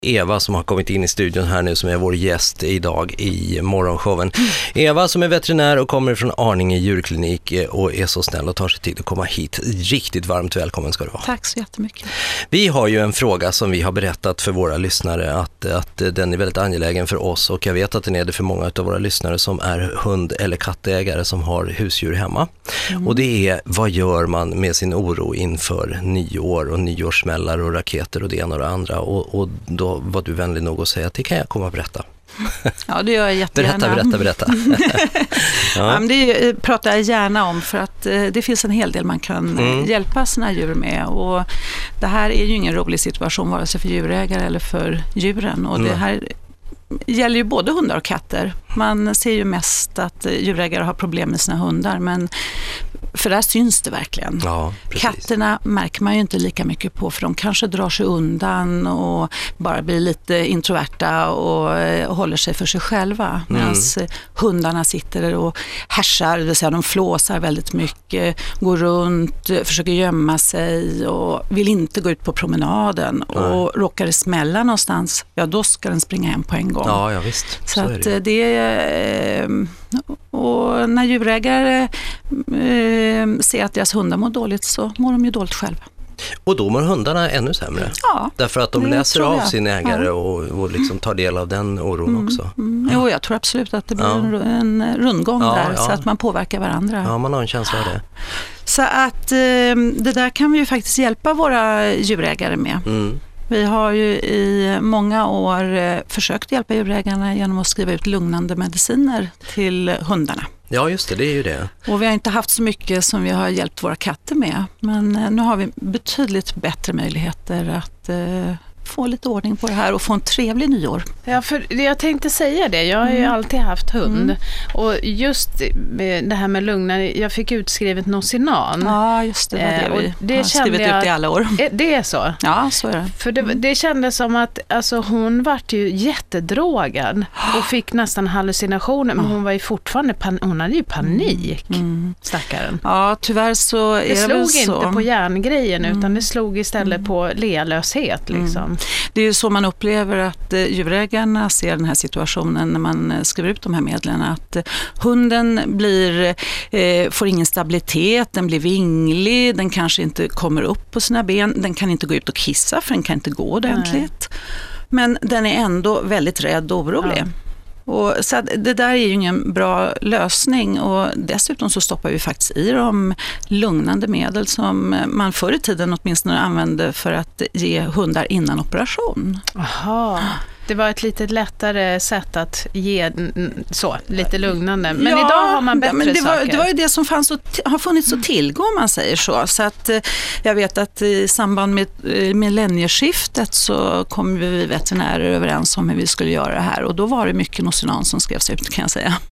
Eva som har kommit in i studion här nu, som är vår gäst idag i morgonshowen. Eva som är veterinär och kommer från Arninge djurklinik och är så snäll och tar sig tid att komma hit. Riktigt varmt välkommen ska du vara. Tack så jättemycket. Vi har ju en fråga som vi har berättat för våra lyssnare att den är väldigt angelägen för oss, och jag vet att den är det för många av våra lyssnare som är hund- eller kattägare som har husdjur hemma. Och det är, vad gör man med sin oro inför nyår och nyårssmällar och raketer och det ena och det andra, och då var du vänlig nog att säga att det kan jag komma och berätta. Ja, det gör jag jättegärna. Berätta. Ja. Men det pratar jag gärna om, för att det finns en hel del man kan hjälpa sina djur med, och det här är ju ingen rolig situation vare sig för djurägare eller för djuren, och det här gäller ju både hundar och katter. Man ser ju mest att djurägare har problem med sina hundar, men för där syns det verkligen. Ja, katterna märker man ju inte lika mycket på, för de kanske drar sig undan och bara blir lite introverta och håller sig för sig själva. Medan hundarna sitter där och härsar, det vill säga de flåsar väldigt mycket, går runt, försöker gömma sig och vill inte gå ut på promenaden. Och råkar det smälla någonstans, ja då ska den springa hem på en gång. Ja, visst. Så att det och när djurägare ser att deras hundar mår dåligt, så mår de ju dåligt själva. Och då mår hundarna ännu sämre. Ja, därför att de läser av sin ägare och liksom tar del av den oron också. Jo, jag tror absolut att det blir en rundgång där, så att man påverkar varandra. Ja, man har en känsla av det. Så att det där kan vi ju faktiskt hjälpa våra djurägare med. Vi har ju i många år försökt hjälpa djurägarna genom att skriva ut lugnande mediciner till hundarna. Ja, just det är ju det. Och vi har inte haft så mycket som vi har hjälpt våra katter med. Men nu har vi betydligt bättre möjligheter att få lite ordning på det här och få en trevlig nyår. Ja, för jag tänkte säga det. Jag har ju alltid haft hund. Och just det här med lugnare, jag fick utskrivet Nocinan. Ja, just det. Det har skrivit ut i alla år. Det är så? Ja, så är det. För det kändes som att alltså, hon vart ju jättedrogad och fick nästan hallucinationer, men hon var ju fortfarande hon hade ju panik, stackaren. Ja, tyvärr så är det slog så. inte på hjärngrejen, utan det slog istället på lealöshet liksom. Det är ju så man upplever att djurägarna ser den här situationen när man skriver ut de här medlen, att hunden får ingen stabilitet, den blir vinglig, den kanske inte kommer upp på sina ben, den kan inte gå ut och kissa för den kan inte gå ordentligt. Men den är ändå väldigt rädd och orolig. Ja. Och så det där är ju ingen bra lösning, och dessutom så stoppar vi faktiskt i dem lugnande medel som man förr i tiden åtminstone använde för att ge hundar innan operation. Aha. Det var ett lite lättare sätt att ge lite lugnande. Men idag har man bättre saker. Det var ju det som har funnits att tillgå, om man säger så. Så att jag vet att i samband med millennieskiftet så kom vi veterinärer överens om hur vi skulle göra det här. Och då var det mycket Nocinan som skrevs ut, kan jag säga.